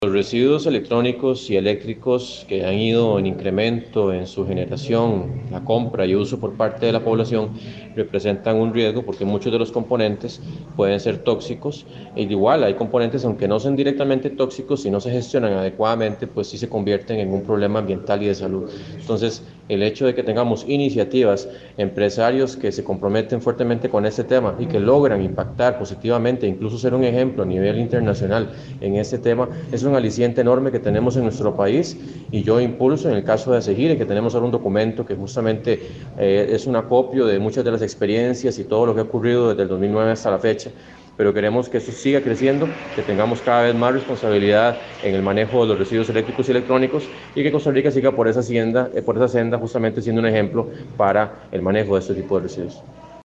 Los residuos electrónicos y eléctricos que han ido en incremento en su generación, la compra y uso por parte de la población representan un riesgo porque muchos de los componentes pueden ser tóxicos. E igual hay componentes, aunque no son directamente tóxicos, si no se gestionan adecuadamente, pues sí se convierten en un problema ambiental y de salud. Entonces, el hecho de que tengamos iniciativas, empresarios que se comprometen fuertemente con este tema y que logran impactar positivamente, incluso ser un ejemplo a nivel internacional en este tema, es un aliciente enorme que tenemos en nuestro país. Y yo impulso en el caso de Segire, que tenemos ahora un documento que justamente es un acopio de muchas de las experiencias y todo lo que ha ocurrido desde el 2009 hasta la fecha, pero queremos que esto siga creciendo, que tengamos cada vez más responsabilidad en el manejo de los residuos eléctricos y electrónicos y que Costa Rica siga por esa senda justamente siendo un ejemplo para el manejo de este tipo de residuos.